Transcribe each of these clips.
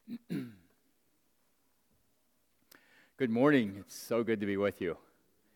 Good morning. It's so good to be with you.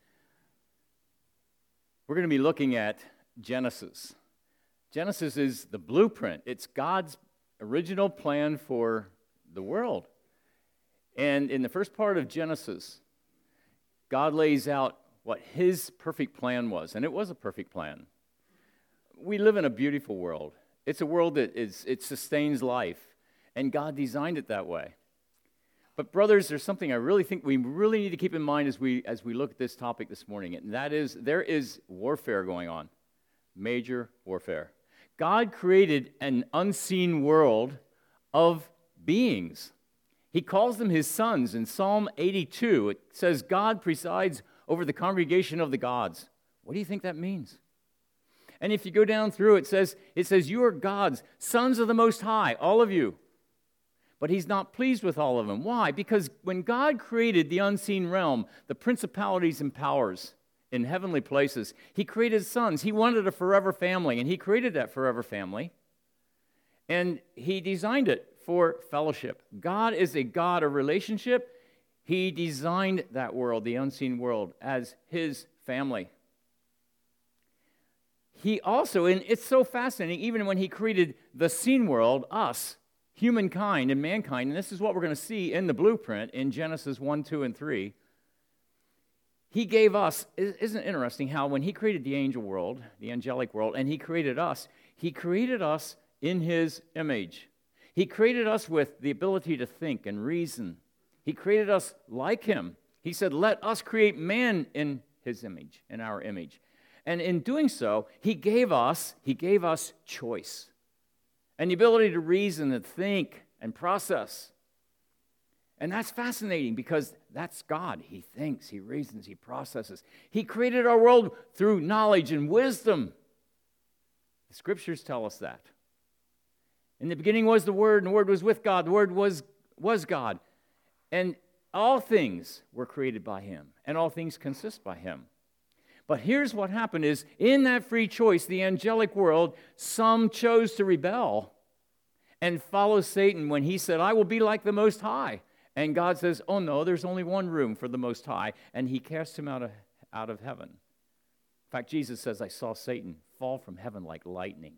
We're going to be looking at Genesis. Genesis is the blueprint. It's God's original plan for the world. And in the first part of Genesis, God lays out what His perfect plan was, and it was a perfect plan. We live in a beautiful world. It's a world that it sustains life, and God designed it that way. But brothers, there's something I really think we really need to keep in mind as we look at this topic this morning, and that is there is warfare going on, major warfare. God created an unseen world of beings. He calls them His sons. In Psalm 82, it says, God presides over the congregation of the gods. What do you think that means? And if you go down through, it says, you are gods, sons of the Most High, all of you. But He's not pleased with all of them. Why? Because when God created the unseen realm, the principalities and powers in heavenly places, He created sons. He wanted a forever family, and He created that forever family. And He designed it for fellowship. God is a God of relationship. He designed that world, the unseen world, as His family. He also, and it's so fascinating, even when He created the seen world, us, humankind and mankind, and this is what we're going to see in the blueprint in Genesis 1, 2, and 3. He gave us, isn't it interesting how when He created the angel world, the angelic world, and He created us in His image. He created us with the ability to think and reason. He created us like Him. He said, let us create man in His image, in our image. And in doing so, He gave us choice and the ability to reason and think and process. And that's fascinating because that's God. He thinks, He reasons, He processes. He created our world through knowledge and wisdom. The Scriptures tell us that. In the beginning was the Word, and the Word was with God. The Word was God. And all things were created by Him, and all things consist by Him. But here's what happened is, in that free choice, the angelic world, some chose to rebel and follow Satan when he said, I will be like the Most High. And God says, oh no, there's only one room for the Most High. And He cast him out of heaven. In fact, Jesus says, I saw Satan fall from heaven like lightning.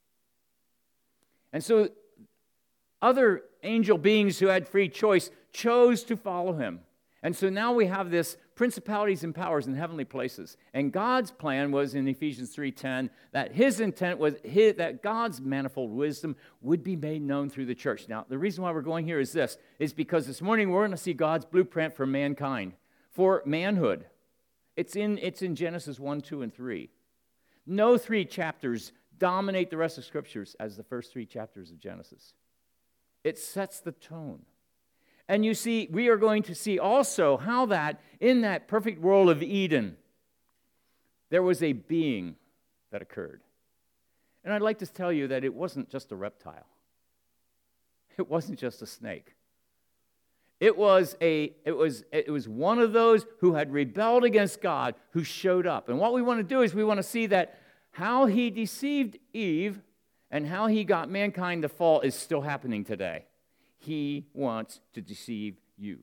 And so other angel beings who had free choice chose to follow him. And so now we have this principalities and powers in heavenly places. And God's plan was in Ephesians 3:10 that His intent was that God's manifold wisdom would be made known through the church. Now, the reason why we're going here is because this morning we're going to see God's blueprint for mankind, for manhood. It's in Genesis 1, 2, and 3. No three chapters dominate the rest of Scriptures as the first three chapters of Genesis. It sets the tone. And you see, we are going to see also how that in that perfect world of Eden, there was a being that occurred. And I'd like to tell you that it wasn't just a reptile. It wasn't just a snake. It was one of those who had rebelled against God who showed up. And what we want to do is we want to see that how He deceived Eve and how He got mankind to fall is still happening today. He wants to deceive you.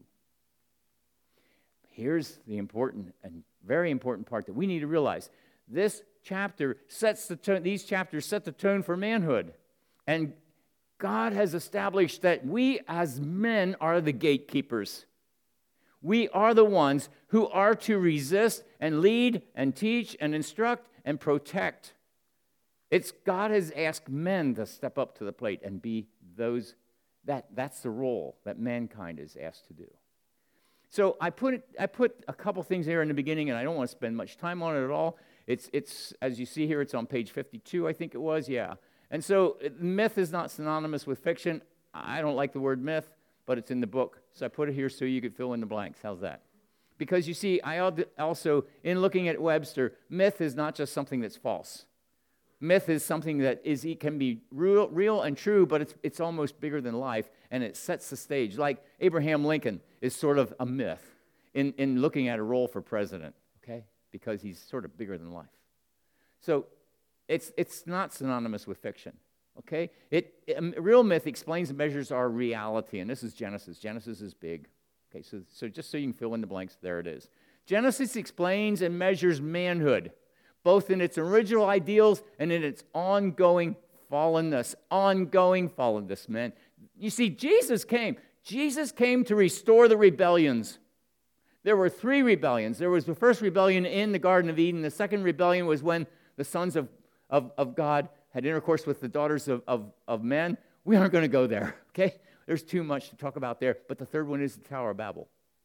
Here's the important and very important part that we need to realize. This chapter sets the tone, these chapters set the tone for manhood. And God has established that we as men are the gatekeepers. We are the ones who are to resist and lead and teach and instruct and protect. God has asked men to step up to the plate and be those. That's the role that mankind is asked to do. So I put a couple things there in the beginning, and I don't want to spend much time on it at all. It's as you see here, it's on page 52, I think it was, yeah. And so myth is not synonymous with fiction. I don't like the word myth, but it's in the book. So I put it here so you could fill in the blanks. How's that? Because you see, I also, in looking at Webster, myth is not just something that's false. Myth is something that can be real and true, but it's almost bigger than life, and it sets the stage. Like Abraham Lincoln is sort of a myth in looking at a role for president, okay? Because he's sort of bigger than life. So it's not synonymous with fiction. okay? Real myth explains and measures our reality, and this is Genesis. Genesis is big. Okay, so just so you can fill in the blanks, there it is. Genesis explains and measures manhood, both in its original ideals and in its ongoing fallenness, man. You see, Jesus came to restore the rebellions. There were 3 rebellions. There was the first rebellion in the Garden of Eden. The second rebellion was when the sons of God had intercourse with the daughters of men. We aren't going to go there, okay? There's too much to talk about there. But the third one is the Tower of Babel.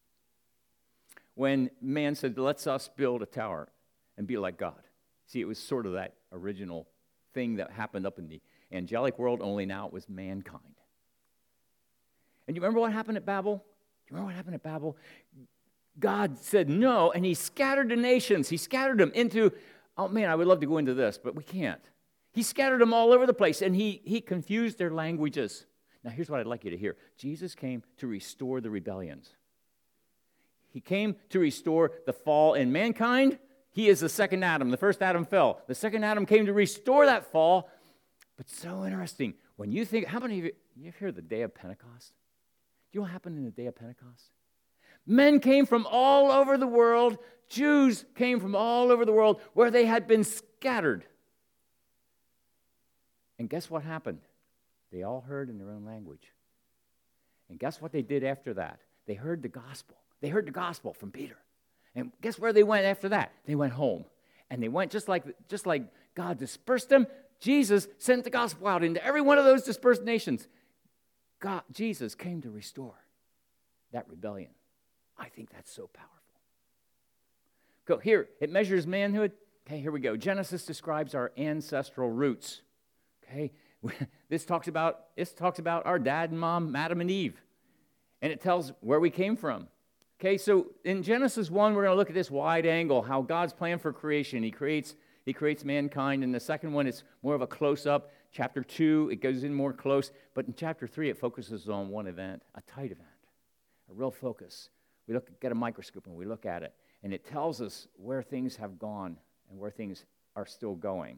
When man said, let's us build a tower and be like God. See, it was sort of that original thing that happened up in the angelic world, only now it was mankind. And you remember what happened at Babel? God said no, and he scattered the nations. He scattered them into, oh man, I would love to go into this, but we can't. He scattered them all over the place, and he confused their languages. Now, here's what I'd like you to hear. Jesus came to restore the rebellions. He came to restore the fall in mankind. He is the second Adam. The first Adam fell. The second Adam came to restore that fall. But so interesting. When you think, how many of you hear the day of Pentecost? Do you know what happened in the day of Pentecost? Men came from all over the world. Jews came from all over the world where they had been scattered. And guess what happened? They all heard in their own language. And guess what they did after that? They heard the gospel. They heard the gospel from Peter. And guess where they went after that? They went home. And they went just like God dispersed them. Jesus sent the gospel out into every one of those dispersed nations. Jesus came to restore that rebellion. I think that's so powerful. Go here. It measures manhood. Okay, here we go. Genesis describes our ancestral roots. Okay, this talks about our dad and mom, Adam and Eve, and it tells where we came from. Okay, so in Genesis 1, we're going to look at this wide angle, how God's plan for creation. He creates mankind. And the second one is more of a close-up. Chapter 2, it goes in more close. But in chapter 3, it focuses on one event, a tight event, a real focus. We get a microscope and we look at it, and it tells us where things have gone and where things are still going.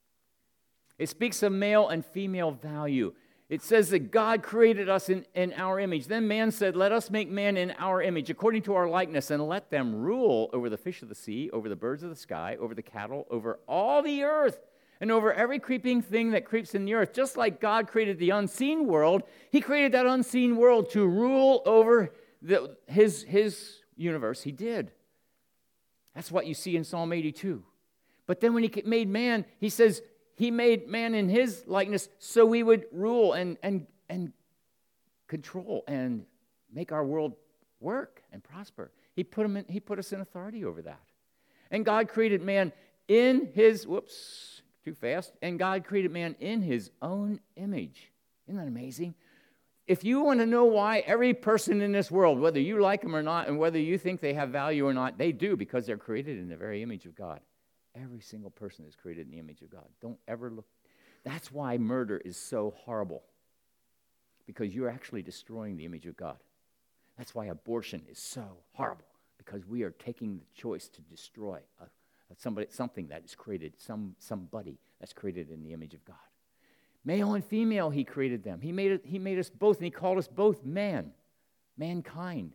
It speaks of male and female value. It says that God created us in our image. Then man said, let us make man in our image, according to our likeness, and let them rule over the fish of the sea, over the birds of the sky, over the cattle, over all the earth, and over every creeping thing that creeps in the earth. Just like God created the unseen world, he created that unseen world to rule over his universe. He did. That's what you see in Psalm 82. But then when he made man, he says, he made man in his likeness so we would rule and control and make our world work and prosper. He put us in authority over that. And God created man in his, and God created man in his own image. Isn't that amazing? If you want to know why every person in this world, whether you like them or not, and whether you think they have value or not, they do, because they're created in the very image of God. Every single person is created in the image of God. Don't ever look. That's why murder is so horrible, because you're actually destroying the image of God. That's why abortion is so horrible, because we are taking the choice to destroy something that is created, somebody that's created in the image of God. Male and female, he created them. He made us both, and he called us both mankind.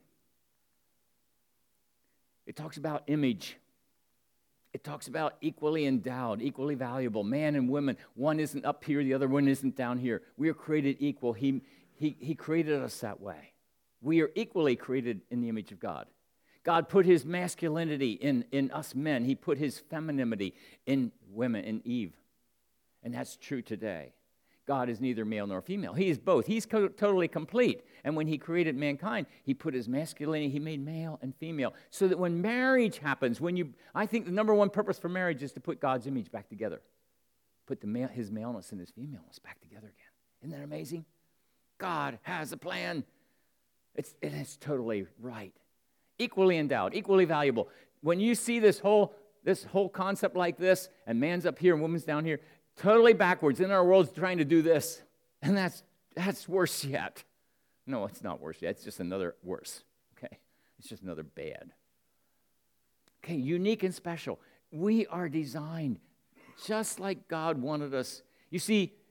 It talks about image. It talks about equally endowed, equally valuable, man and woman. One isn't up here, the other one isn't down here. We are created equal. He created us that way. We are equally created in the image of God. God put his masculinity in us men. He put his femininity in women, in Eve. And that's true today. God is neither male nor female. He is both. He's totally complete. And when he created mankind, he put his masculinity, he made male and female. So that when marriage happens, I think the number one purpose for marriage is to put God's image back together. Put his maleness and his femaleness back together again. Isn't that amazing? God has a plan. It's totally right. Equally endowed, equally valuable. When you see this whole concept like this, and man's up here and woman's down here, totally backwards. In our world's trying to do this. And that's worse yet. No, it's not worse yet. It's just another worse. Okay? It's just another bad. Okay, unique and special. We are designed just like God wanted us. You see,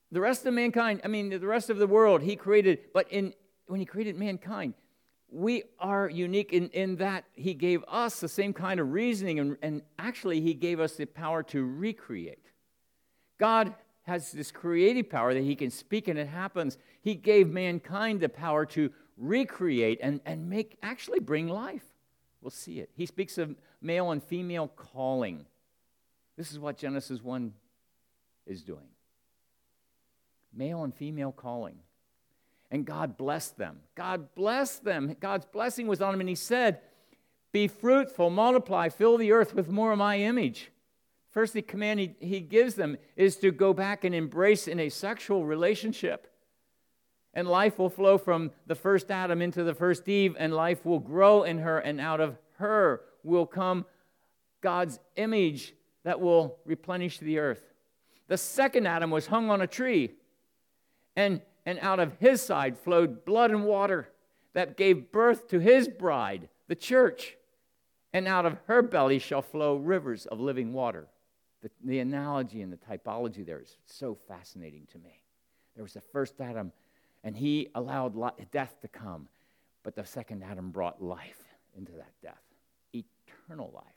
The rest of mankind, the rest of the world he created, but when he created mankind, we are unique in that he gave us the same kind of reasoning, and actually he gave us the power to recreate. God has this creative power that he can speak and it happens. He gave mankind the power to recreate and actually bring life. We'll see it. He speaks of male and female calling. This is what Genesis 1 is doing. Male and female calling. And God blessed them. God blessed them. God's blessing was on them, and he said, be fruitful, multiply, fill the earth with more of my image. First, the command he gives them is to go back and embrace in a sexual relationship. And life will flow from the first Adam into the first Eve, and life will grow in her, and out of her will come God's image that will replenish the earth. The second Adam was hung on a tree, and out of his side flowed blood and water that gave birth to his bride, the church. And out of her belly shall flow rivers of living water. The analogy and the typology there is so fascinating to me. There was the first Adam, and he allowed death to come. But the second Adam brought life into that death, eternal life.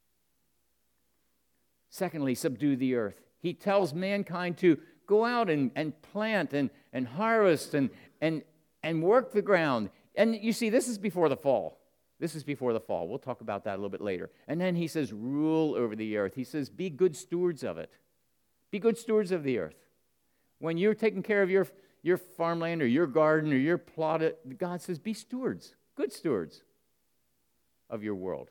Secondly, subdue the earth. He tells mankind to go out and plant and harvest and work the ground. And you see, this is before the fall. This is before the fall. We'll talk about that a little bit later. And then he says, rule over the earth. He says, be good stewards of it. Be good stewards of the earth. When you're taking care of your farmland or your garden or your plot, God says, be stewards, good stewards of your world.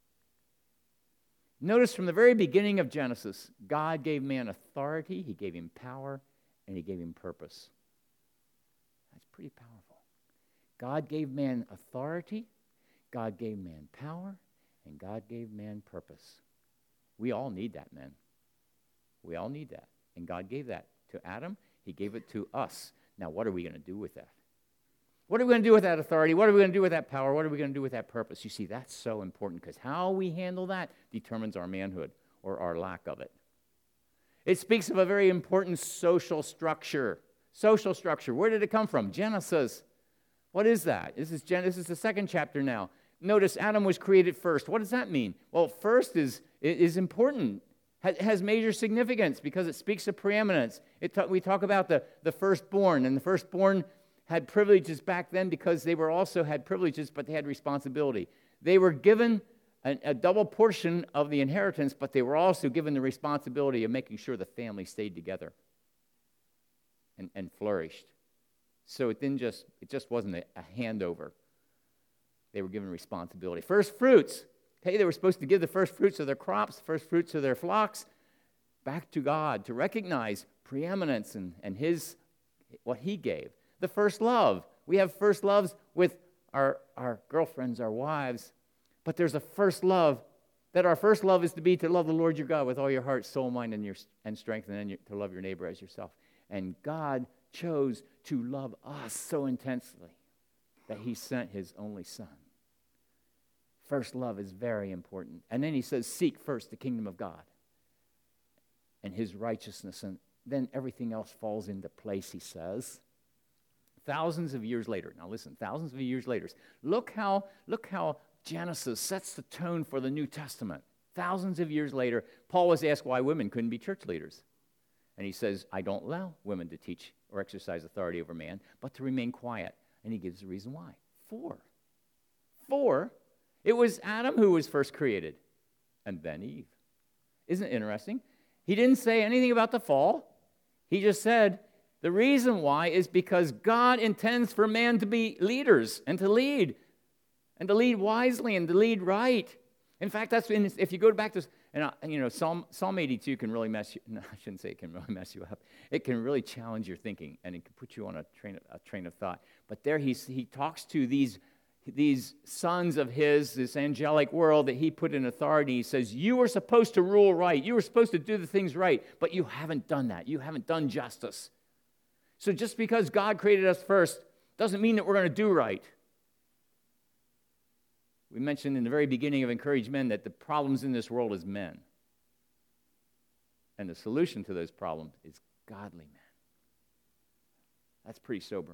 Notice from the very beginning of Genesis, God gave man authority, he gave him power, and he gave him purpose. That's pretty powerful. God gave man authority, God gave man power, and God gave man purpose. We all need that, men. We all need that. And God gave that to Adam. He gave it to us. Now, what are we going to do with that? What are we going to do with that authority? What are we going to do with that power? What are we going to do with that purpose? You see, that's so important because how we handle that determines our manhood or our lack of it. It speaks of a very important social structure. Social structure. Where did it come from? Genesis. What is that? This is the second chapter now. Notice Adam was created first. What does that mean? Well, first is important. Has major significance because it speaks of preeminence. We talk about the firstborn, and the firstborn had privileges back then because they also had privileges, but they had responsibility. They were given a double portion of the inheritance, but they were also given the responsibility of making sure the family stayed together and flourished. So it just wasn't a handover. They were given responsibility. First fruits. Hey, they were supposed to give the first fruits of their crops, the first fruits of their flocks, back to God to recognize preeminence and what he gave. The first love. We have first loves with our girlfriends, our wives, but there's a first love, that our first love is to love the Lord your God with all your heart, soul, mind, and strength, and then to love your neighbor as yourself. And God chose to love us so intensely that he sent his only son. First love is very important. And then he says, seek first the kingdom of God and his righteousness, and then everything else falls into place, he says. Thousands of years later, now listen, thousands of years later, look how Genesis sets the tone for the New Testament. Thousands of years later, Paul was asked why women couldn't be church leaders. And he says, I don't allow women to teach or exercise authority over man, but to remain quiet. And he gives the reason why. Four. It was Adam who was first created, and then Eve. Isn't it interesting? He didn't say anything about the fall. He just said the reason why is because God intends for man to be leaders and to lead wisely and to lead right. In fact, if you go back to Psalm 82 can really mess you. No, I shouldn't say it can really mess you up. It can really challenge your thinking, and it can put you on a train of thought. But there he talks to these sons of his, this angelic world that he put in authority. He says, you were supposed to rule right. You were supposed to do the things right, but you haven't done that. You haven't done justice. So just because God created us first doesn't mean that we're going to do right. We mentioned in the very beginning of Encourage Men that the problems in this world is men. And the solution to those problems is godly men. That's pretty sobering.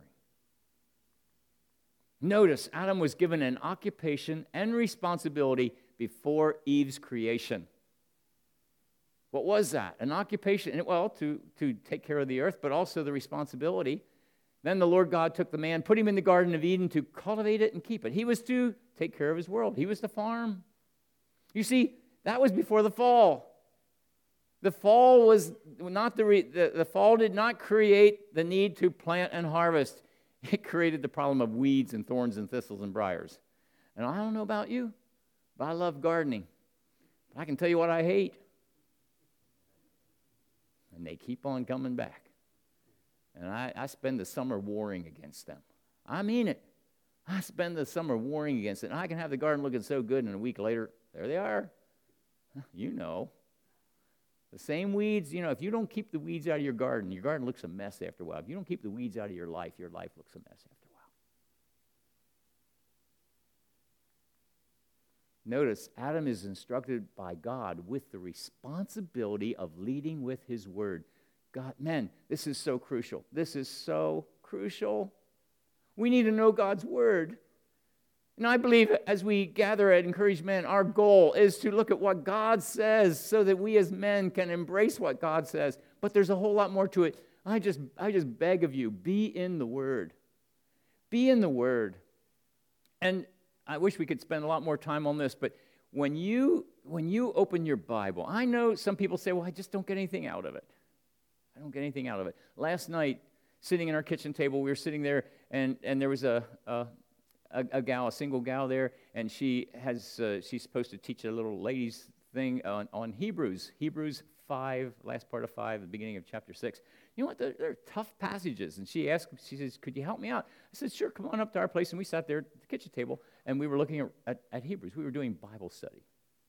Notice, Adam was given an occupation and responsibility before Eve's creation. What was that? An occupation, well, to take care of the earth, but also the responsibility. Then the Lord God took the man, put him in the Garden of Eden to cultivate it and keep it. He was to take care of his world. He was to farm. You see, that was before the fall. The fall was not the fall did not create the need to plant and harvest. It created the problem of weeds and thorns and thistles and briars. And I don't know about you, but I love gardening. But I can tell you what I hate. And they keep on coming back. And I spend the summer warring against them. I mean it. I spend the summer warring against it. And I can have the garden looking so good, and a week later, there they are. You know. The same weeds, if you don't keep the weeds out of your garden looks a mess after a while. If you don't keep the weeds out of your life looks a mess after a while. Notice, Adam is instructed by God with the responsibility of leading with his word. God, men, this is so crucial. This is so crucial. We need to know God's word. And I believe as we gather at Encourage Men, our goal is to look at what God says so that we as men can embrace what God says. But there's a whole lot more to it. I just beg of you, be in the Word. Be in the Word. And I wish we could spend a lot more time on this, but when you open your Bible, I know some people say, well, I just don't get anything out of it. I don't get anything out of it. Last night, sitting at our kitchen table, we were sitting there, and there was a single gal there, and she's supposed to teach a little ladies thing on Hebrews 5, last part of 5, the beginning of chapter 6. You know what? They're tough passages. And she says, could you help me out? I said, sure, come on up to our place. And we sat there at the kitchen table, and we were looking at Hebrews. We were doing Bible study.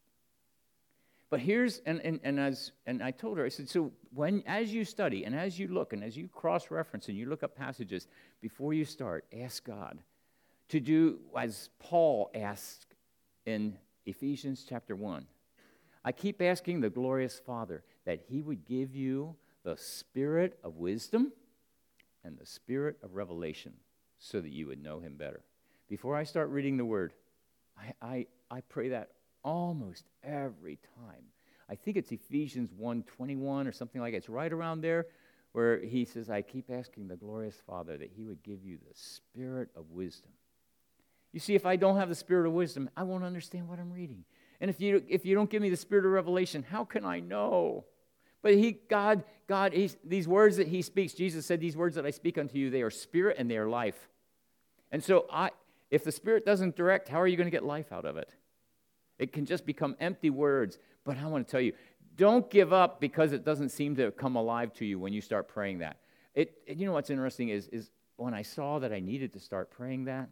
But here's, and I told her, I said, so as you study, and as you look, and as you cross-reference, and you look up passages, before you start, ask God to do as Paul asked in Ephesians chapter 1. I keep asking the glorious Father that he would give you the spirit of wisdom and the spirit of revelation so that you would know him better. Before I start reading the word, I pray that almost every time. I think it's Ephesians 1:21 or something like that. It's right around there where he says, I keep asking the glorious Father that he would give you the spirit of wisdom. You see, if I don't have the spirit of wisdom, I won't understand what I'm reading. And if you don't give me the spirit of revelation, how can I know? But God, these words that he speaks, Jesus said, these words that I speak unto you, they are spirit and they are life. And so if the spirit doesn't direct, how are you going to get life out of it? It can just become empty words. But I want to tell you, don't give up because it doesn't seem to come alive to you when you start praying that. You know what's interesting is when I saw that I needed to start praying that,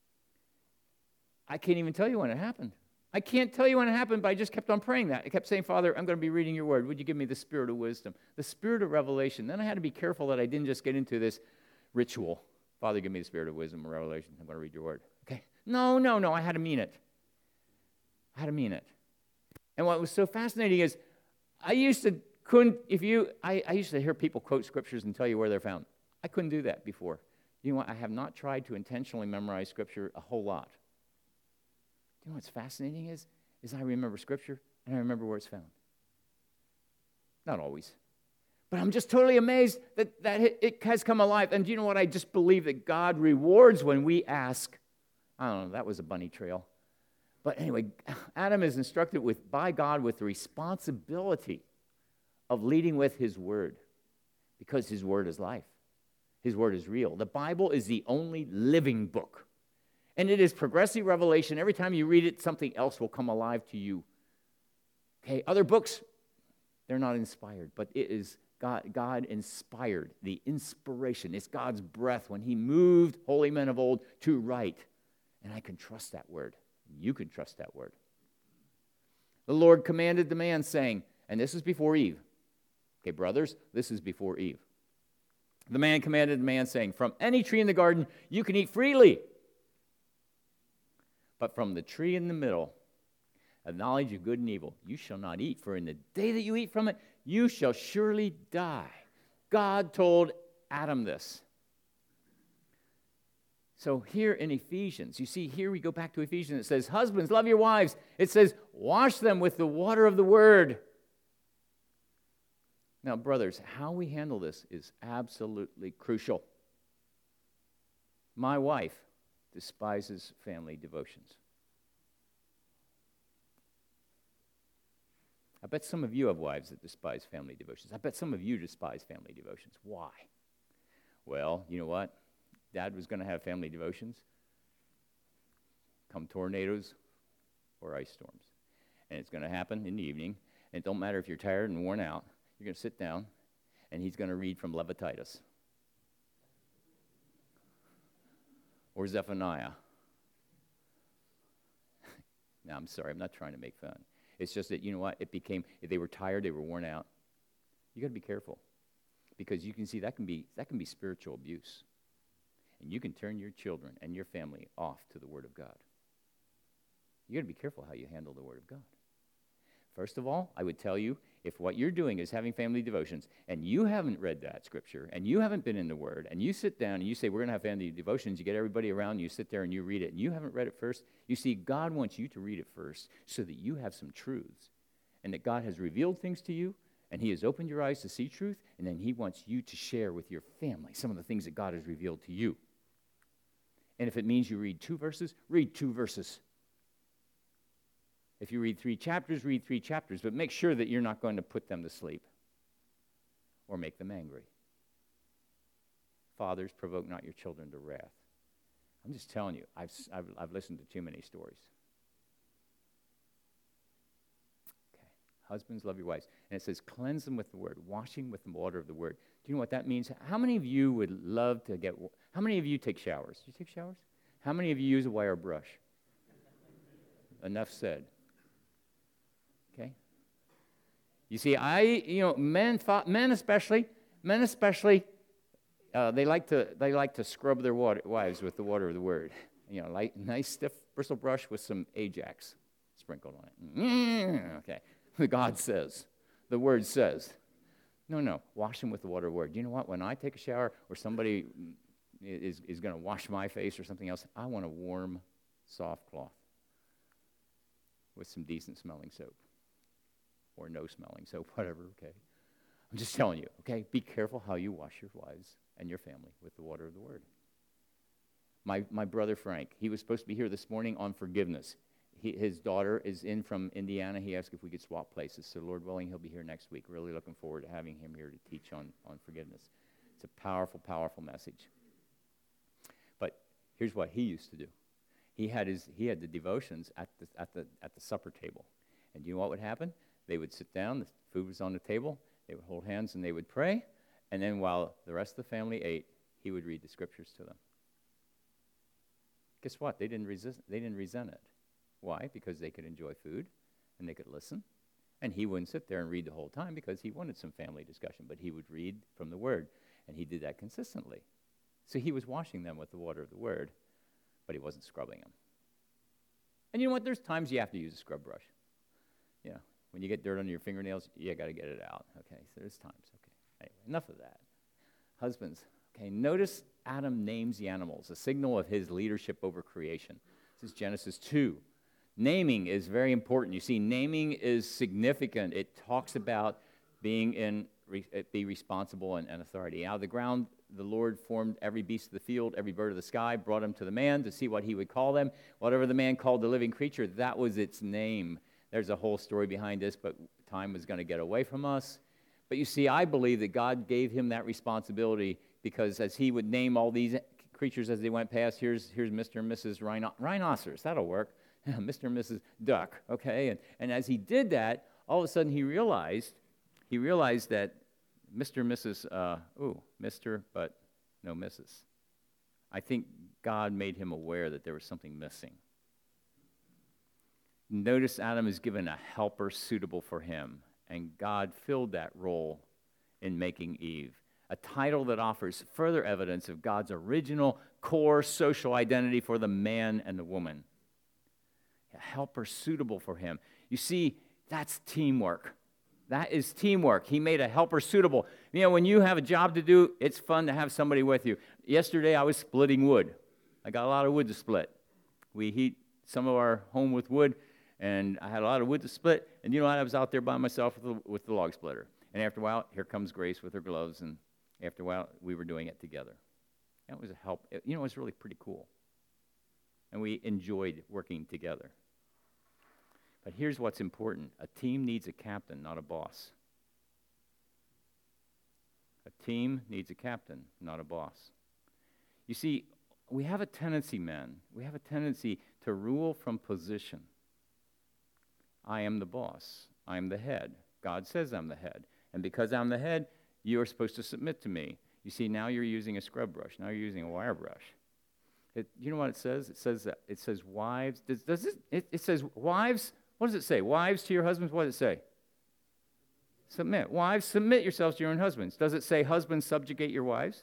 I can't even tell you when it happened. I can't tell you when it happened, but I just kept on praying that. I kept saying, Father, I'm going to be reading your word. Would you give me the spirit of wisdom, the spirit of revelation? Then I had to be careful that I didn't just get into this ritual. Father, give me the spirit of wisdom and revelation. I'm going to read your word. Okay. No. I had to mean it. And what was so fascinating is I used to hear people quote scriptures and tell you where they're found. I couldn't do that before. You know what? I have not tried to intentionally memorize scripture a whole lot. You know what's fascinating is I remember scripture and I remember where it's found. Not always. But I'm just totally amazed that it has come alive. And do you know what? I just believe that God rewards when we ask. I don't know, that was a bunny trail. But anyway, Adam is instructed by God with the responsibility of leading with his word because his word is life. His word is real. The Bible is the only living book. And it is progressive revelation. Every time you read it, something else will come alive to you. Okay, other books, they're not inspired, but it is God inspired, the inspiration. It's God's breath when he moved holy men of old to write. And I can trust that word. You can trust that word. The Lord commanded the man, saying, and this is before Eve. Okay, brothers, this is before Eve. The man commanded the man, saying, from any tree in the garden you can eat freely. But from the tree in the middle, of knowledge of good and evil, you shall not eat, for in the day that you eat from it, you shall surely die. God told Adam this. So here in Ephesians, you see, here we go back to Ephesians. It says, husbands, love your wives. It says, wash them with the water of the word. Now, brothers, how we handle this is absolutely crucial. My wife despises family devotions. I bet some of you have wives that despise family devotions. I bet some of you despise family devotions. Why? Well, you know what? Dad was going to have family devotions. Come tornadoes or ice storms. And it's going to happen in the evening. And it don't matter if you're tired and worn out. You're going to sit down, and he's going to read from Leviticus or Zephaniah. No, I'm sorry. I'm not trying to make fun. It's just that, you know what? It became, if they were tired, they were worn out. You got to be careful, because you can see that can be spiritual abuse. And you can turn your children and your family off to the Word of God. You got to be careful how you handle the Word of God. First of all, I would tell you, if what you're doing is having family devotions, and you haven't read that scripture, and you haven't been in the Word, and you sit down and you say, we're going to have family devotions, you get everybody around, you sit there and you read it, and you haven't read it first, you see, God wants you to read it first so that you have some truths, and that God has revealed things to you, and He has opened your eyes to see truth, and then He wants you to share with your family some of the things that God has revealed to you. And if it means you read 2 verses, read 2 verses. If you read 3 chapters, read 3 chapters, but make sure that you're not going to put them to sleep or make them angry. Fathers, provoke not your children to wrath. I'm just telling you, I've listened to too many stories. Okay, husbands, love your wives. And it says, cleanse them with the word, washing with the water of the word. Do you know what that means? How many of you would love to how many of you take showers? Do you take showers? How many of you use a wire brush? Enough said. Okay? You see, men especially, they like to scrub their wives with the water of the word. You know, like nice stiff bristle brush with some Ajax sprinkled on it. Okay, God says, the word says. No, wash them with the water of the word. You know what? When I take a shower or somebody is going to wash my face or something else, I want a warm, soft cloth with some decent smelling soap. Or no smelling soap, whatever, okay? I'm just telling you, okay? Be careful how you wash your wives and your family with the water of the word. My brother Frank, he was supposed to be here this morning on forgiveness. His daughter is in from Indiana. He asked if we could swap places. So Lord willing, he'll be here next week. Really looking forward to having him here to teach on forgiveness. It's a powerful, powerful message. But here's what he used to do. He had the devotions at the supper table. And you know what would happen? They would sit down, the food was on the table, they would hold hands and they would pray, and then while the rest of the family ate, he would read the scriptures to them. Guess what? They didn't resent it. Why? Because they could enjoy food and they could listen. And he wouldn't sit there and read the whole time because he wanted some family discussion, but he would read from the word, and he did that consistently. So he was washing them with the water of the word, but he wasn't scrubbing them. And you know what? There's times you have to use a scrub brush. You know, when you get dirt under your fingernails, you got to get it out. Okay, so there's times. Okay, anyway, enough of that. Husbands, okay, notice Adam names the animals, a signal of his leadership over creation. This is Genesis 2. Naming is very important. You see, naming is significant. It talks about be responsible and authority. Out of the ground, the Lord formed every beast of the field, every bird of the sky, brought them to the man to see what he would call them. Whatever the man called the living creature, that was its name. There's a whole story behind this, but time was going to get away from us. But you see, I believe that God gave him that responsibility because as he would name all these creatures as they went past, here's Mr. and Mrs. Rhinoceros, that'll work. Mr. and Mrs. Duck, okay? And as he did that, all of a sudden he realized that Mr. and Mrs., Mr., but no Mrs. I think God made him aware that there was something missing. Notice Adam is given a helper suitable for him, and God filled that role in making Eve, a title that offers further evidence of God's original core social identity for the man and the woman. A helper suitable for him. You see, that's teamwork. That is teamwork. He made a helper suitable. You know, when you have a job to do, it's fun to have somebody with you. Yesterday, I was splitting wood. I got a lot of wood to split. We heat some of our home with wood, and I had a lot of wood to split. And you know what? I was out there by myself with the log splitter. And after a while, here comes Grace with her gloves, and after a while, we were doing it together. That was a help. It was really pretty cool. And we enjoyed working together. But here's what's important. A team needs a captain, not a boss. A team needs a captain, not a boss. You see, we have a tendency, men, to rule from position. I am the boss. I am the head. God says I'm the head. And because I'm the head, you are supposed to submit to me. You see, now you're using a scrub brush. Now you're using a wire brush. You know what it says? It says wives. It says wives. What does it say? Wives to your husbands. What does it say? Submit. Wives, submit yourselves to your own husbands. Does it say husbands, subjugate your wives?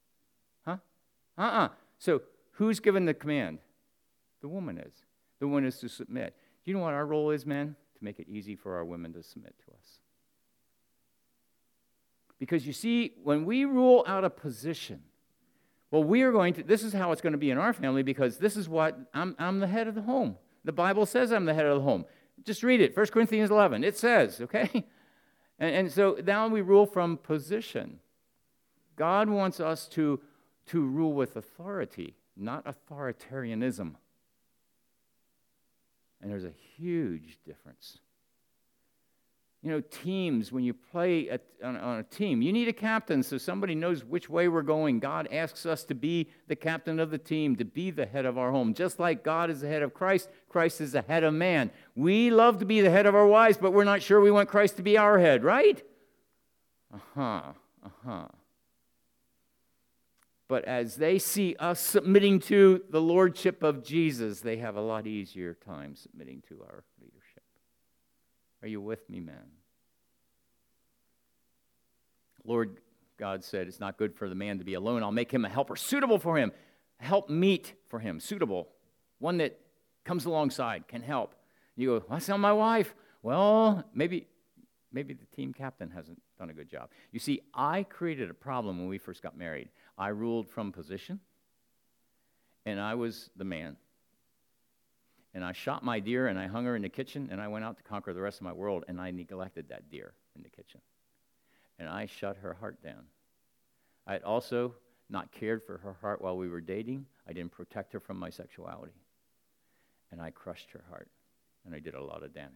Huh? So who's given the command? The woman is. The woman is to submit. Do you know what our role is, men? To make it easy for our women to submit to us. Because you see, when we rule out a position, well, this is how it's going to be in our family, because this is what, I'm the head of the home. The Bible says I'm the head of the home. Just read it, 1 Corinthians 11. It says, okay? And so now we rule from position. God wants us to rule with authority, not authoritarianism. And there's a huge difference. You know, teams, when you play on a team, you need a captain so somebody knows which way we're going. God asks us to be the captain of the team, to be the head of our home. Just like God is the head of Christ, Christ is the head of man. We love to be the head of our wives, but we're not sure we want Christ to be our head, right? But as they see us submitting to the lordship of Jesus, they have a lot easier time submitting to our leadership. Are you with me, man? Lord God said, it's not good for the man to be alone. I'll make him a helper suitable for him. Help meet for him, suitable. One that comes alongside, can help. You go, that's not my wife. Well, maybe the team captain hasn't done a good job. You see, I created a problem when we first got married. I ruled from position, and I was the man. And I shot my deer, and I hung her in the kitchen, and I went out to conquer the rest of my world, and I neglected that deer in the kitchen. And I shut her heart down. I had also not cared for her heart while we were dating. I didn't protect her from my sexuality. And I crushed her heart, and I did a lot of damage.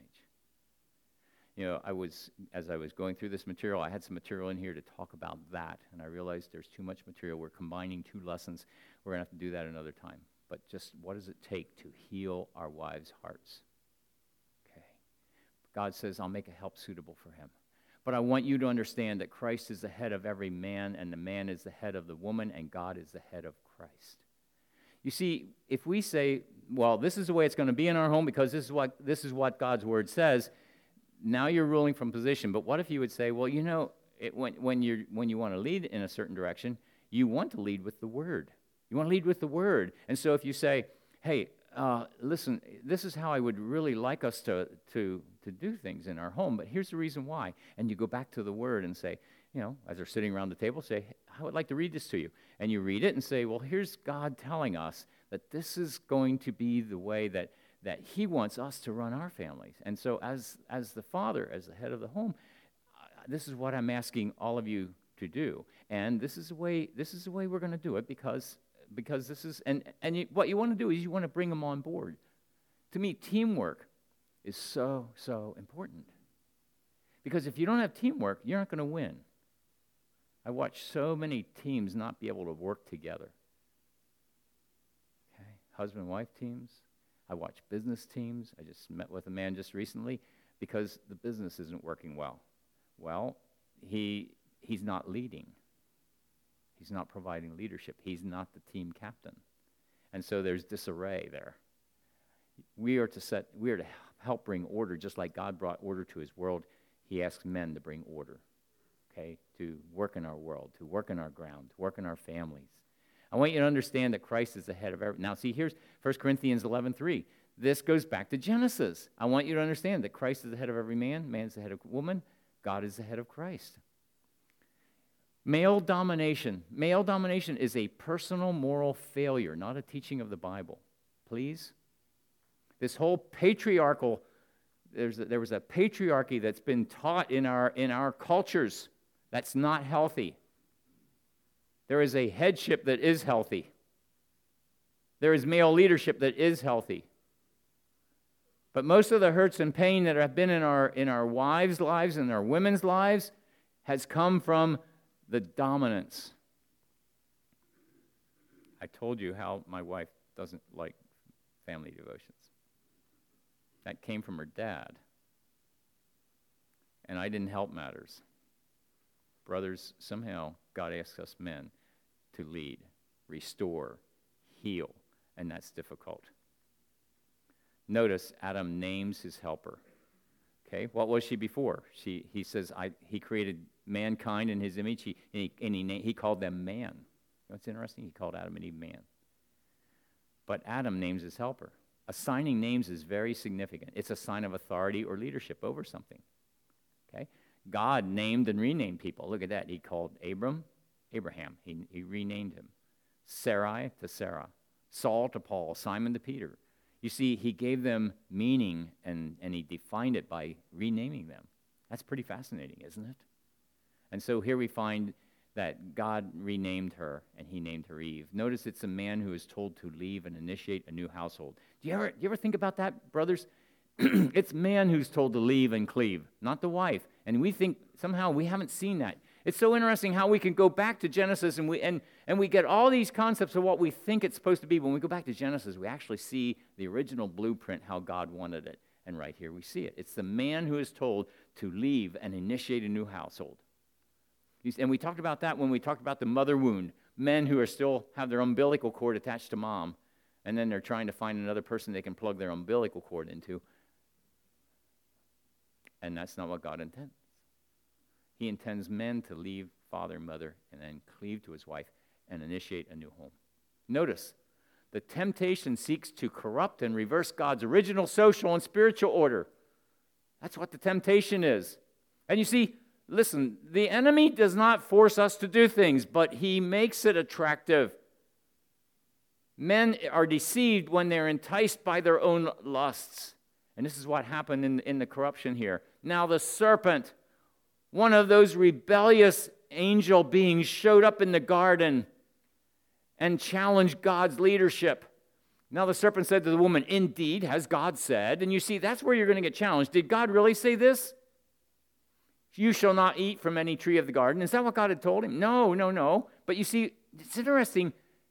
You know, as I was going through this material, I had some material in here to talk about that, and I realized there's too much material. We're combining two lessons. We're going to have to do that another time. But just what does it take to heal our wives' hearts? Okay. God says, I'll make a help suitable for him. But I want you to understand that Christ is the head of every man, and the man is the head of the woman, and God is the head of Christ. You see, if we say, well, this is the way it's going to be in our home because this is what God's word says, now you're ruling from position. But what if you would say, well, you know, when you want to lead in a certain direction, you want to lead with the word. You want to lead with the word. And so if you say, hey, listen, this is how I would really like us to do things in our home, but here's the reason why. And you go back to the word and say, you know, as they're sitting around the table, say, I would like to read this to you. And you read it and say, well, here's God telling us that this is going to be the way that he wants us to run our families. And so as the father, as the head of the home, this is what I'm asking all of you to do. And this is the way we're going to do it because this is, what you want to do is you want to bring them on board. To me, teamwork is so, so important. Because if you don't have teamwork, you're not going to win. I watch so many teams not be able to work together. Okay, husband-wife teams. I watch business teams. I just met with a man just recently because the business isn't working well. Well, he's not leading. He's not providing leadership. He's not the team captain. And so there's disarray there. We are to help bring order, just like God brought order to his world. He asks men to bring order, okay, to work in our world, to work in our ground, to work in our families. I want you to understand that Christ is the head of everything. Now, see, here's 1 Corinthians 11:3. This goes back to Genesis. I want you to understand that Christ is the head of every man, man's the head of woman, God is the head of Christ. Male domination. Male domination is a personal moral failure, not a teaching of the Bible. Please? This whole patriarchal, there was a patriarchy that's been taught in our cultures that's not healthy. There is a headship that is healthy. There is male leadership that is healthy. But most of the hurts and pain that have been in our wives' lives and our women's lives has come from the dominance. I told you how my wife doesn't like family devotions. That came from her dad. And I didn't help matters. Brothers, somehow God asks us men to lead, restore, heal, and that's difficult. Notice Adam names his helper. Okay, what was she before? He says he created mankind in his image. He called them man. You know what's interesting? He called Adam and Eve man. But Adam names his helper. Assigning names is very significant. It's a sign of authority or leadership over something. Okay, God named and renamed people. Look at that. He called Abraham. He renamed him. Sarai to Sarah. Saul to Paul. Simon to Peter. You see, he gave them meaning and he defined it by renaming them. That's pretty fascinating, isn't it? And so here we find that God renamed her and he named her Eve. Notice it's a man who is told to leave and initiate a new household. Do you ever think about that, brothers? It's man who's told to leave and cleave, not the wife. And we think somehow we haven't seen that. It's so interesting how we can go back to Genesis and we get all these concepts of what we think it's supposed to be. When we go back to Genesis, we actually see the original blueprint, how God wanted it. And right here we see it. It's the man who is told to leave and initiate a new household. And we talked about that when we talked about the mother wound. Men who are still have their umbilical cord attached to mom, and then they're trying to find another person they can plug their umbilical cord into. And that's not what God intends. He intends men to leave father and mother and then cleave to his wife and initiate a new home. Notice, the temptation seeks to corrupt and reverse God's original social and spiritual order. That's what the temptation is. And you see, listen, the enemy does not force us to do things, but he makes it attractive. Men are deceived when they're enticed by their own lusts. And this is what happened in the corruption here. Now the serpent, one of those rebellious angel beings, showed up in the garden and challenged God's leadership. Now the serpent said to the woman, "Indeed, has God said?" And you see, that's where you're going to get challenged. Did God really say this? "You shall not eat from any tree of the garden." Is that what God had told him? No. But you see, it's interesting.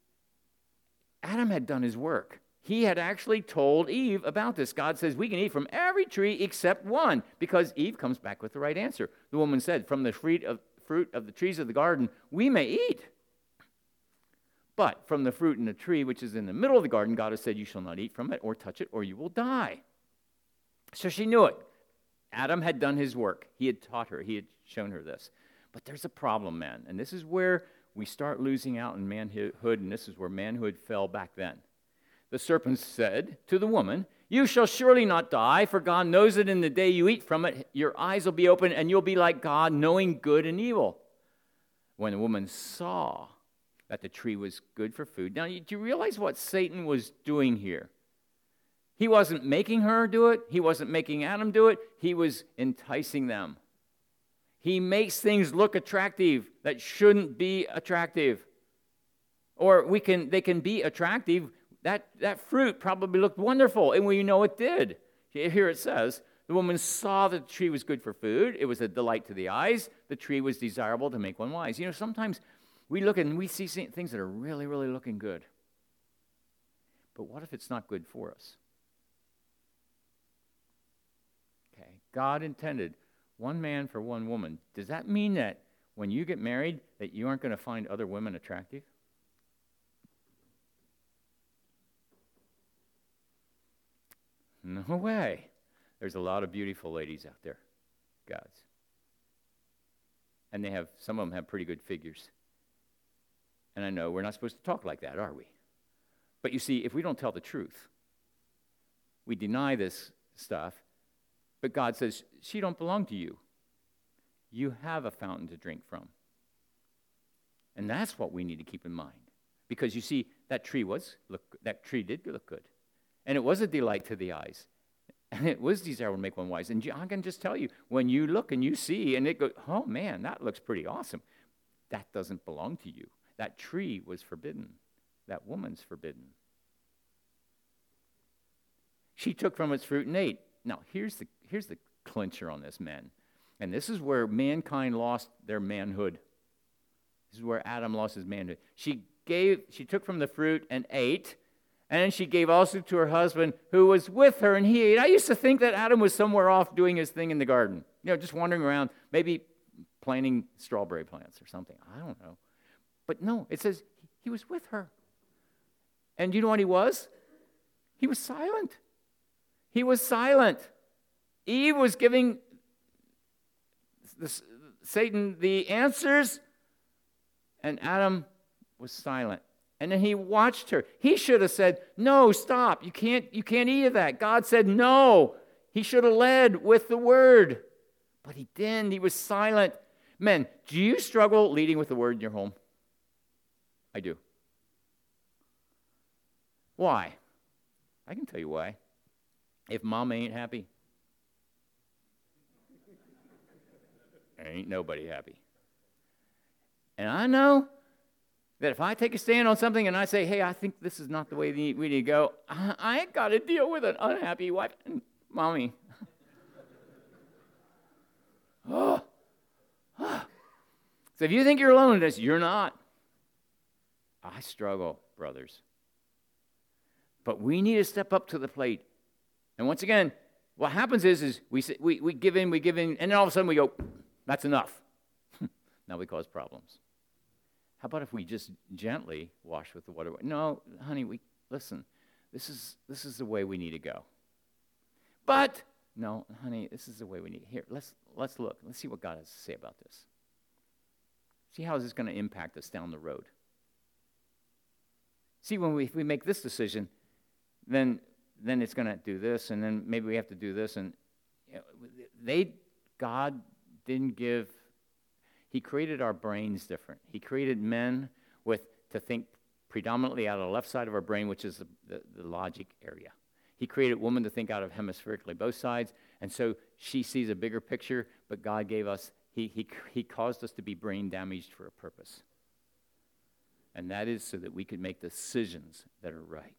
Adam had done his work. He had actually told Eve about this. God says we can eat from every tree except one, because Eve comes back with the right answer. The woman said, "From the fruit of the trees of the garden we may eat. But from the fruit in the tree which is in the middle of the garden, God has said, you shall not eat from it or touch it, or you will die." So she knew it. Adam had done his work. He had taught her. He had shown her this. But there's a problem, man. And this is where we start losing out in manhood, and this is where manhood fell back then. The serpent said to the woman, "You shall surely not die, for God knows that in the day you eat from it, your eyes will be open, and you'll be like God, knowing good and evil." When the woman saw that the tree was good for food. Now, do you realize what Satan was doing here? He wasn't making her do it. He wasn't making Adam do it. He was enticing them. He makes things look attractive that shouldn't be attractive. Or they can be attractive. That fruit probably looked wonderful, and we know it did. Here it says, the woman saw that the tree was good for food. It was a delight to the eyes. The tree was desirable to make one wise. You know, sometimes we look and we see things that are really, really looking good. But what if it's not good for us? Okay, God intended one man for one woman. Does that mean that when you get married that you aren't going to find other women attractive? No way. There's a lot of beautiful ladies out there, guys. And some of them have pretty good figures. And I know we're not supposed to talk like that, are we? But you see, if we don't tell the truth, we deny this stuff, but God says, she don't belong to you. You have a fountain to drink from. And that's what we need to keep in mind. Because you see, that tree did look good. And it was a delight to the eyes. And it was desirable to make one wise. And I can just tell you, when you look and you see, and it goes, oh man, that looks pretty awesome. That doesn't belong to you. That tree was forbidden. That woman's forbidden. She took from its fruit and ate. Now, here's the clincher on this, men. And this is where mankind lost their manhood. This is where Adam lost his manhood. She took from the fruit and ate, and then she gave also to her husband who was with her, and he ate. I used to think that Adam was somewhere off doing his thing in the garden, just wandering around, maybe planting strawberry plants or something. I don't know. But no, it says he was with her. And you know what he was? He was silent. He was silent. Eve was giving Satan the answers, and Adam was silent. And then he watched her. He should have said, no, stop. You can't eat of that. God said no. He should have led with the word. But he didn't. He was silent. Men, do you struggle leading with the word in your home? I do. Why? I can tell you why. If mom ain't happy, ain't nobody happy. And I know that if I take a stand on something and I say, hey, I think this is not the way we need to go, I ain't got to deal with an unhappy wife and mommy. So if you think you're alone in this, you're not. I struggle, brothers. But we need to step up to the plate. And once again, what happens is we give in, and then all of a sudden we go, that's enough. Now we cause problems. How about if we just gently wash with the water? No, honey, listen. This is the way we need to go. But no, honey, this is the way we need. Here, let's look. Let's see what God has to say about this. See how is this going to impact us down the road? See, if we make this decision, then it's going to do this, and then maybe we have to do this, and God didn't give. He created our brains different. He created men to think predominantly out of the left side of our brain, which is the logic area. He created women to think out of hemispherically both sides, and so she sees a bigger picture, but God gave us, he caused us to be brain damaged for a purpose. And that is so that we could make decisions that are right.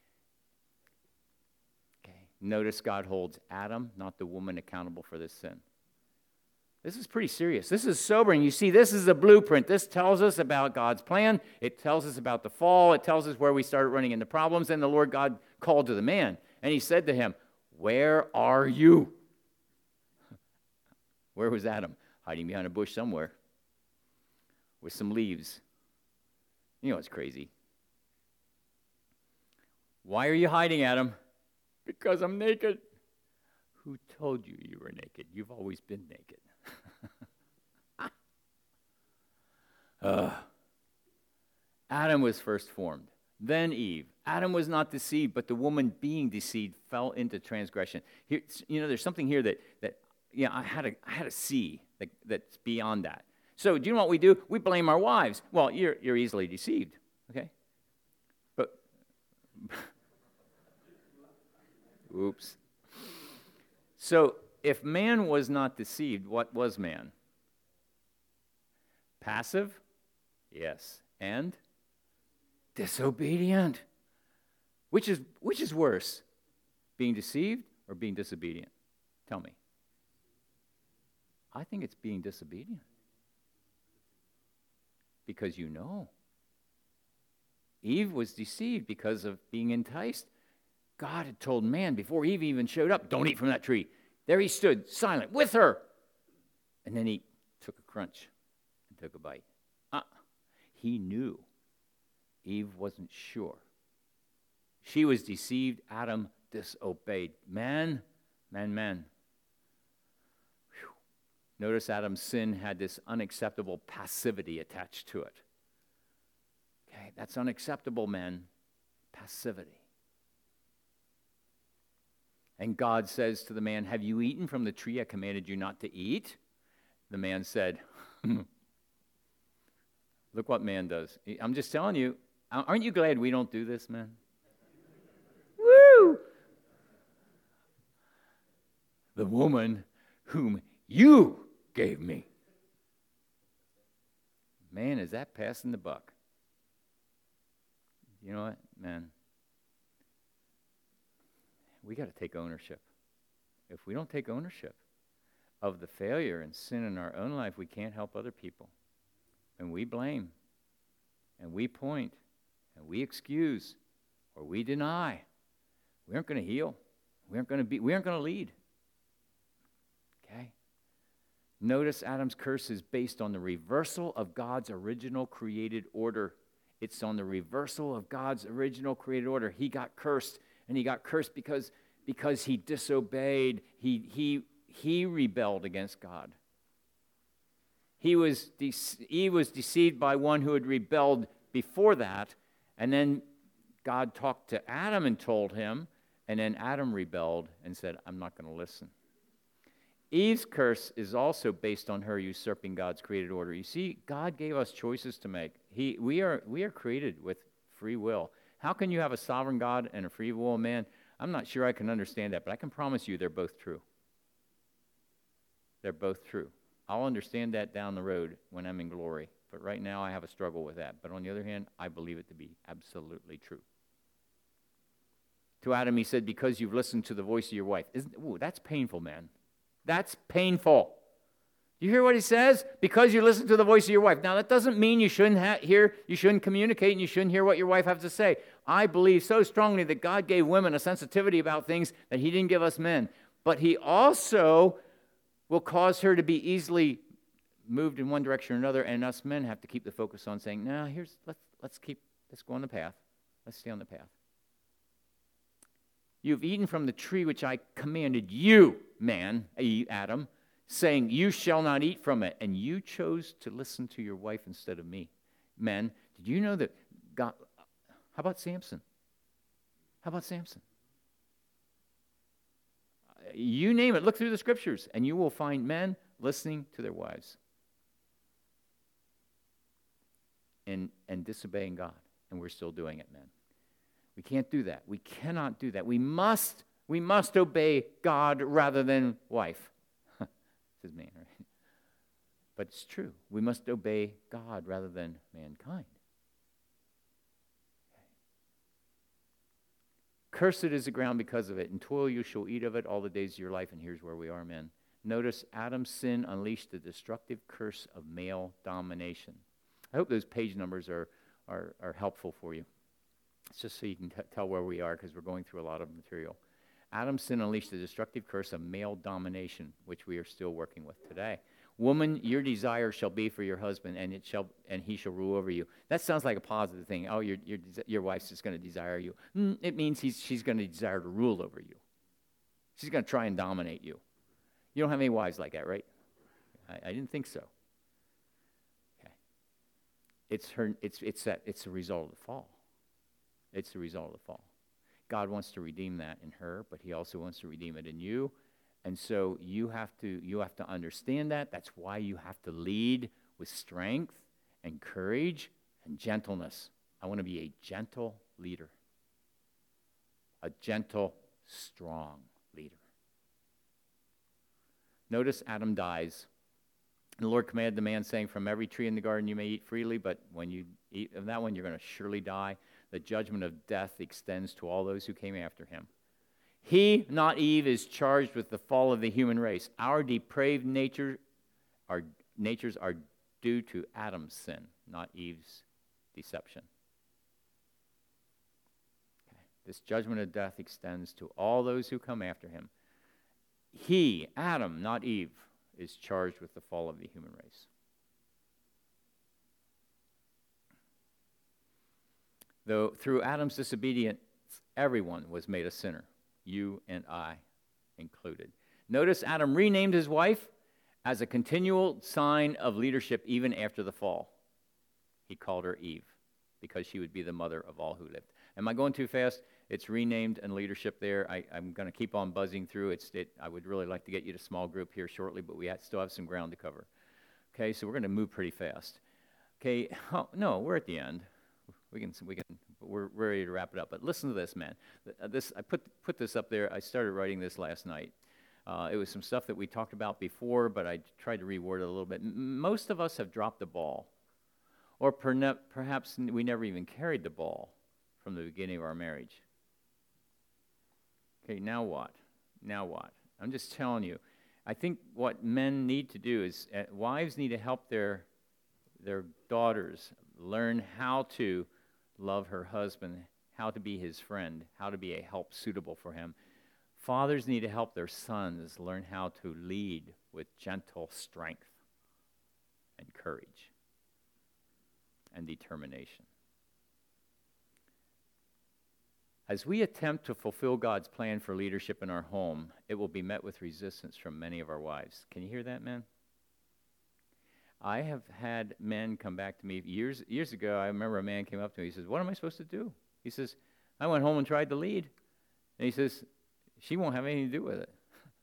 Okay. Notice God holds Adam, not the woman, accountable for this sin. This is pretty serious. This is sobering. You see, this is a blueprint. This tells us about God's plan. It tells us about the fall. It tells us where we started running into problems. And the Lord God called to the man, and he said to him, where are you? Where was Adam? Hiding behind a bush somewhere with some leaves. You know it's crazy. Why are you hiding, Adam? Because I'm naked. Who told you you were naked? You've always been naked. Adam was first formed, then Eve. Adam was not deceived, but the woman being deceived fell into transgression. Here, there's something here that I had to see that's beyond that. So do you know what we do? We blame our wives. Well, you're easily deceived, okay? But oops. So if man was not deceived, what was man? Passive? Yes. And disobedient. Which is worse? Being deceived or being disobedient? Tell me. I think it's being disobedient. Because Eve was deceived because of being enticed. God had told man before Eve even showed up, don't eat from that tree. There he stood, silent, with her. And then he took a crunch and took a bite. He knew. Eve wasn't sure. She was deceived. Adam disobeyed. Man. Whew. Notice Adam's sin had this unacceptable passivity attached to it. Okay, that's unacceptable, men. Passivity. And God says to the man, have you eaten from the tree I commanded you not to eat? The man said, Look what man does. I'm just telling you, aren't you glad we don't do this, man? Woo! The woman whom you gave me. Man, is that passing the buck? You know what, man? We got to take ownership. If we don't take ownership of the failure and sin in our own life, we can't help other people. And we blame, and we point, and we excuse, or we deny. We aren't going to heal. We aren't going to lead. Okay? Notice Adam's curse is based on the reversal of God's original created order. It's on the reversal of God's original created order. He got cursed, and he got cursed because he disobeyed. He rebelled against God. Eve was deceived by one who had rebelled before that, and then God talked to Adam and told him, and then Adam rebelled and said, I'm not going to listen. Eve's curse is also based on her usurping God's created order. You see, God gave us choices to make. We are created with free will. How can you have a sovereign God and a free will man? I'm not sure I can understand that, but I can promise you they're both true. They're both true. I'll understand that down the road when I'm in glory. But right now I have a struggle with that. But on the other hand, I believe it to be absolutely true. To Adam he said, because you've listened to the voice of your wife. That's painful, man. That's painful. You hear what he says? Because you listen to the voice of your wife. Now that doesn't mean you shouldn't you shouldn't communicate and you shouldn't hear what your wife has to say. I believe so strongly that God gave women a sensitivity about things that he didn't give us men. But he also will cause her to be easily moved in one direction or another, and us men have to keep the focus on saying, no, let's go on the path. Let's stay on the path. You've eaten from the tree which I commanded you, man, Adam, saying, you shall not eat from it. And you chose to listen to your wife instead of me. Men, did you know that God... How about Samson? How about Samson? You name it. Look through the scriptures, and you will find men listening to their wives and disobeying God. And we're still doing it, men. We can't do that. We cannot do that. We must obey God rather than wife. This is man, right? But it's true. We must obey God rather than mankind. Cursed is the ground because of it. In toil you shall eat of it all the days of your life. And here's where we are, men. Notice Adam's sin unleashed the destructive curse of male domination. I hope those page numbers are helpful for you. It's just so you can tell where we are because we're going through a lot of material. Adam's sin unleashed the destructive curse of male domination, which we are still working with today. Woman, your desire shall be for your husband, and he shall rule over you. That sounds like a positive thing. Oh, your wife's just going to desire you. It means she's going to desire to rule over you. She's going to try and dominate you. You don't have any wives like that, right? I didn't think so. Okay. It's the result of the fall. It's the result of the fall. God wants to redeem that in her, but he also wants to redeem it in you. And so you have to understand that. That's why you have to lead with strength and courage and gentleness. I want to be a gentle leader. A gentle, strong leader. Notice Adam dies. And the Lord commanded the man, saying, from every tree in the garden you may eat freely, but when you eat of that one, you're going to surely die. The judgment of death extends to all those who came after him. He, not Eve, is charged with the fall of the human race. Our depraved natures are due to Adam's sin, not Eve's deception. Okay. This judgment of death extends to all those who come after him. He, Adam, not Eve, is charged with the fall of the human race. Though through Adam's disobedience, everyone was made a sinner. You and I included. Notice Adam renamed his wife as a continual sign of leadership even after the fall. He called her Eve because she would be the mother of all who lived. Am I going too fast? It's renamed and leadership there. I'm going to keep on buzzing through. I would really like to get you to small group here shortly, but we still have some ground to cover. Okay, so we're going to move pretty fast. Okay, oh, no, we're at the end. We're ready to wrap it up. But listen to this, man. I put this up there. I started writing this last night. It was some stuff that we talked about before, but I tried to reword it a little bit. Most of us have dropped the ball, or perhaps we never even carried the ball from the beginning of our marriage. Okay, now what? Now what? I'm just telling you. I think what men need to do is, wives need to help their daughters learn how to love her husband, how to be his friend, how to be a help suitable for him. Fathers need to help their sons learn how to lead with gentle strength and courage and determination. As we attempt to fulfill God's plan for leadership in our home, it will be met with resistance from many of our wives. Can you hear that, men? I have had men come back to me years ago. I remember a man came up to me. He says, "What am I supposed to do?" He says, "I went home and tried to lead." And he says, "She won't have anything to do with it.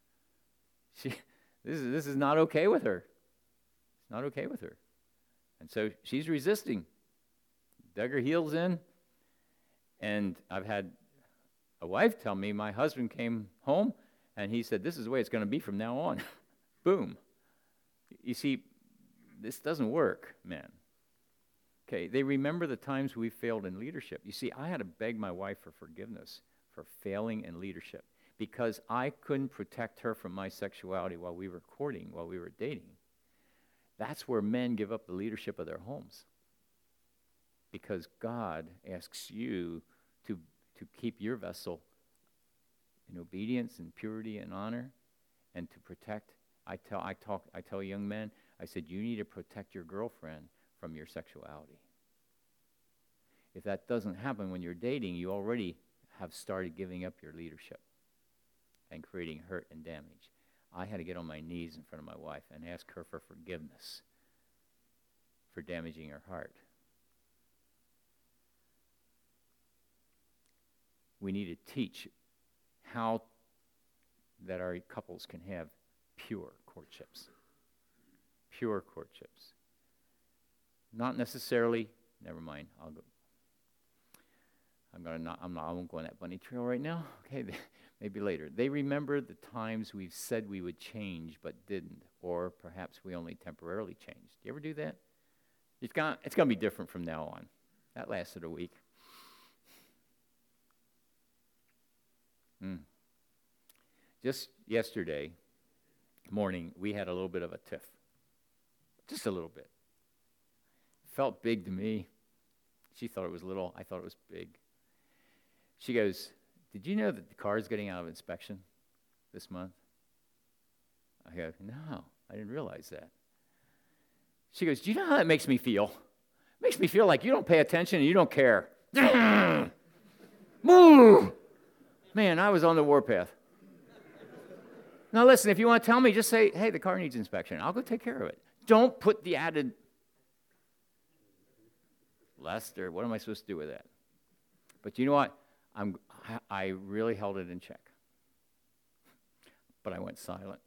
This is not okay with her. It's not okay with her." And so she's resisting. Dug her heels in. And I've had a wife tell me, my husband came home and he said, "This is the way it's going to be from now on." Boom. You see, this doesn't work, man. Okay, they remember the times we failed in leadership. You see, I had to beg my wife for forgiveness for failing in leadership because I couldn't protect her from my sexuality while we were courting, while we were dating. That's where men give up the leadership of their homes. Because God asks you to keep your vessel in obedience and purity and honor and to protect. I tell young men, I said, you need to protect your girlfriend from your sexuality. If that doesn't happen when you're dating, you already have started giving up your leadership and creating hurt and damage. I had to get on my knees in front of my wife and ask her for forgiveness for damaging her heart. We need to teach how that our couples can have pure courtships. Pure courtships. Not necessarily, never mind, I won't go on that bunny trail right now. Okay, maybe later. They remember the times we've said we would change but didn't, or perhaps we only temporarily changed. Do you ever do that? It's going to be different from now on. That lasted a week. Just yesterday morning, we had a little bit of a tiff. Just a little bit. Felt big to me. She thought it was little. I thought it was big. She goes, "Did you know that the car is getting out of inspection this month?" I go, "No, I didn't realize that." She goes, "Do you know how that makes me feel? It makes me feel like you don't pay attention and you don't care." Move! Man, I was on the warpath. Now listen, if you want to tell me, just say, "Hey, the car needs inspection." I'll go take care of it. Don't put the added, "Lester, what am I supposed to do with that?" But you know what? I really held it in check. But I went silent.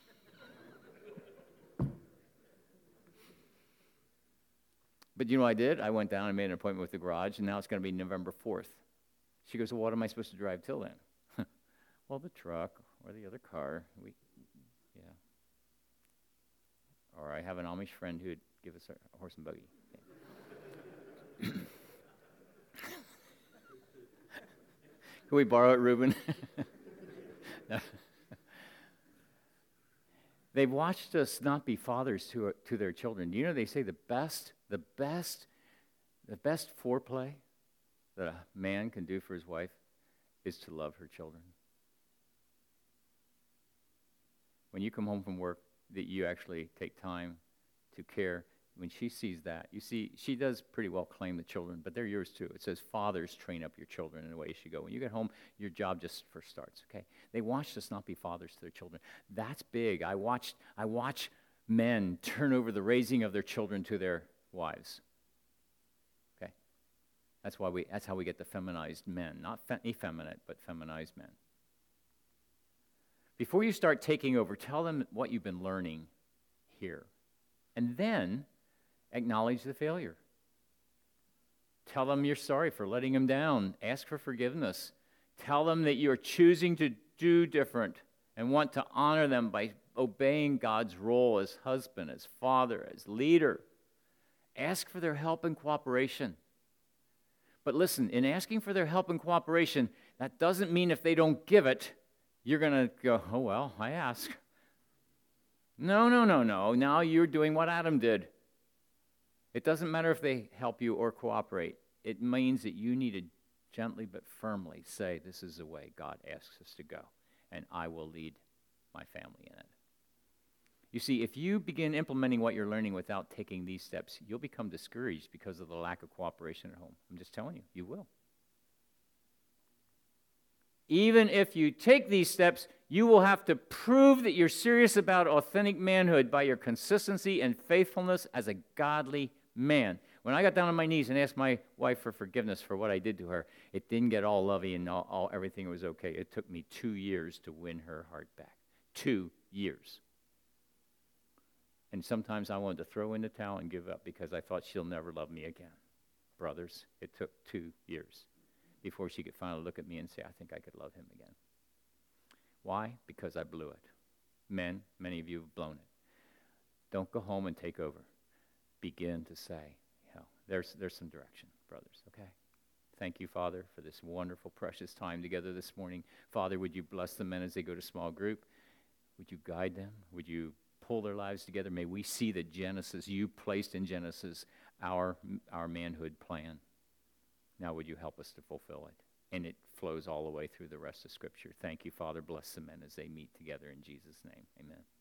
But you know what I did? I went down and made an appointment with the garage, and now it's going to be November 4th. She goes, "Well, what am I supposed to drive till then?" "Well, the truck or the other car." Or I have an Amish friend who would give us a horse and buggy. Okay. Can we borrow it, Reuben? No. They've watched us not be fathers to their children. You know, they say the best foreplay that a man can do for his wife is to love her children. When you come home from work, that you actually take time to care. When she sees that, you see, she does pretty well claim the children, but they're yours too. It says, "Fathers, train up your children in the way you should go." When you get home, your job just first starts, okay? They watched us not be fathers to their children. That's big. I watch men turn over the raising of their children to their wives. Okay? That's how we get the feminized men. Not effeminate, but feminized men. Before you start taking over, tell them what you've been learning here. And then, Acknowledge the failure. Tell them you're sorry for letting them down. Ask for forgiveness. Tell them that you're choosing to do different and want to honor them by obeying God's role as husband, as father, as leader. Ask for their help and cooperation. But listen, in asking for their help and cooperation, that doesn't mean if they don't give it, you're going to go, oh, well, I ask. No. Now you're doing what Adam did. It doesn't matter if they help you or cooperate. It means that you need to gently but firmly say, this is the way God asks us to go, and I will lead my family in it. You see, if you begin implementing what you're learning without taking these steps, you'll become discouraged because of the lack of cooperation at home. I'm just telling you, you will. Even if you take these steps, you will have to prove that you're serious about authentic manhood by your consistency and faithfulness as a godly man. When I got down on my knees and asked my wife for forgiveness for what I did to her, it didn't get all lovey and everything was okay. It took me 2 years to win her heart back. 2 years. And sometimes I wanted to throw in the towel and give up because I thought she'll never love me again. Brothers, it took 2 years before she could finally look at me and say, I think I could love him again. Why? Because I blew it. Men, many of you have blown it. Don't go home and take over. Begin to say, there's some direction, brothers, okay? Thank you, Father, for this wonderful, precious time together this morning. Father, would you bless the men as they go to small group? Would you guide them? Would you pull their lives together? May we see the Genesis, you placed in Genesis, our manhood plan. Now would you help us to fulfill it? And it flows all the way through the rest of Scripture. Thank you, Father. Bless the men as they meet together in Jesus' name. Amen.